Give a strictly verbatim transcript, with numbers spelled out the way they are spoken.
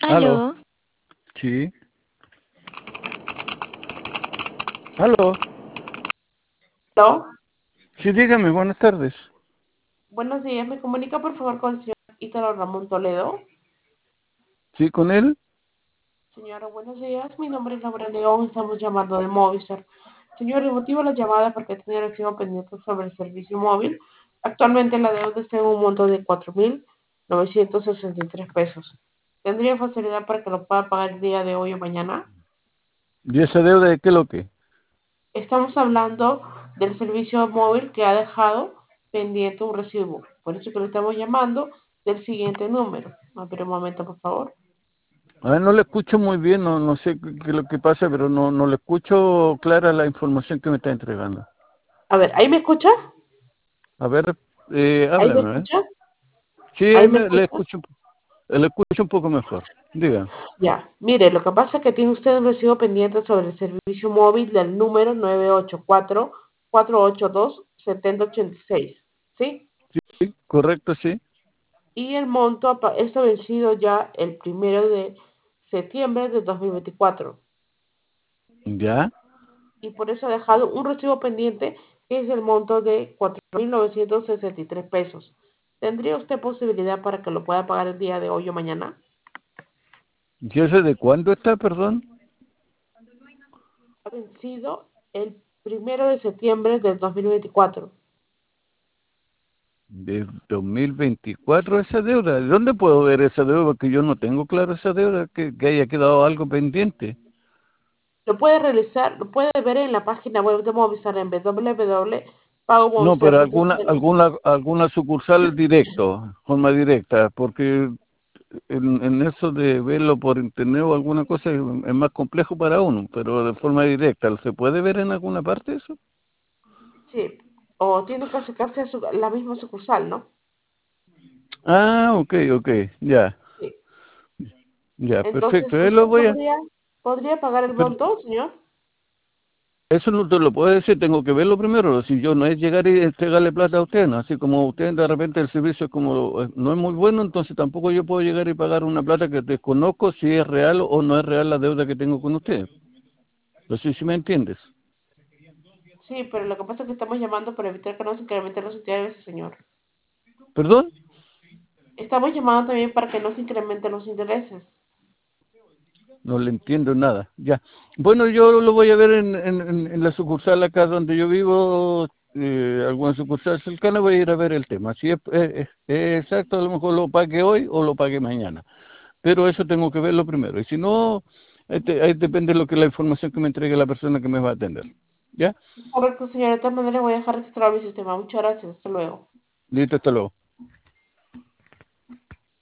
Aló, Aló, sí, aló, ¿No? sí, dígame, buenas tardes. Buenos días, ¿me comunica por favor con el señor Ítalo Ramón Toledo? ¿Sí, con él? Señora, buenos días, mi nombre es Laura León, estamos llamando de Movistar. Señor, el motivo de la llamada porque tenía recibo pendiente sobre el servicio móvil. Actualmente la deuda está en un monto de cuatro mil novecientos sesenta y tres pesos. ¿Tendría facilidad para que lo pueda pagar el día de hoy o mañana? ¿Y esa deuda de qué lo que? Estamos hablando del servicio móvil que ha dejado pendiente un recibo. Por eso que lo estamos llamando del siguiente número. A ver un momento, por favor. A ver, no le escucho muy bien, no, no sé qué, qué es lo que pasa, pero no, no le escucho clara la información que me está entregando. A ver, ¿ahí me escucha? A ver, eh, ¿Ahí me háblame, ¿eh? escucha? Sí, ¿Ahí ahí me me- le escucha? escucho, un po- le escucho un poco mejor. Diga. Ya. Mire, lo que pasa es que tiene usted un recibo pendiente sobre el servicio móvil del número nueve ocho cuatro, cuatro ocho dos, siete cero ocho seis. ¿Sí? Sí, correcto, sí. Y el monto, apa- esto vencido ya el primero de septiembre de dos mil veinticuatro. Ya. Y por eso ha dejado un recibo pendiente que es el monto de cuatro mil novecientos sesenta y tres pesos. ¿Tendría usted posibilidad para que lo pueda pagar el día de hoy o mañana? ¿Y ese de cuándo está, perdón? Ha vencido el primero de septiembre del dos mil veinticuatro. De dos mil veinticuatro esa deuda. ¿De dónde puedo ver esa deuda? Porque yo no tengo claro esa deuda, que, que haya quedado algo pendiente. Lo puede realizar, lo puede ver en la página web de Movistar en w w w punto pago No, movistar pero punto alguna, cl. alguna, alguna sucursal directo, forma directa, porque en, en eso de verlo por internet o alguna cosa es, es más complejo para uno, pero de forma directa, ¿se puede ver en alguna parte eso? Sí, o tiene que acercarse a su- la misma sucursal, ¿no? Ah, ok, ok, ya, Sí. ya, Entonces, perfecto. Él ¿usted lo voy a, podría, podría pagar el pero monto, señor? eso no te lo puedo decir, tengo que verlo primero. Si yo no es llegar y entregarle plata a usted, ¿no? Así como usted de repente el servicio es como eh, no es muy bueno, entonces tampoco yo puedo llegar y pagar una plata que desconozco si es real o no es real la deuda que tengo con usted. No sé si me entiendes. Sí, pero lo que pasa es que estamos llamando para evitar que no se incrementen los intereses, señor. ¿Perdón? Estamos llamando también para que no se incrementen los intereses. No le entiendo nada. Ya. Bueno, yo lo voy a ver en, en, en- en la sucursal acá donde yo vivo, eh, alguna sucursal cercana, voy a ir a ver el tema. Si es, es- es exacto, a lo mejor lo pague hoy o lo pague mañana. Pero eso tengo que verlo primero. Y si no, este, ahí depende de lo que la información que me entregue la persona que me va a atender. ¿Ya? Correcto, señor. De todas maneras voy a dejar registrado mi sistema. Muchas gracias. Hasta luego. Listo, hasta luego.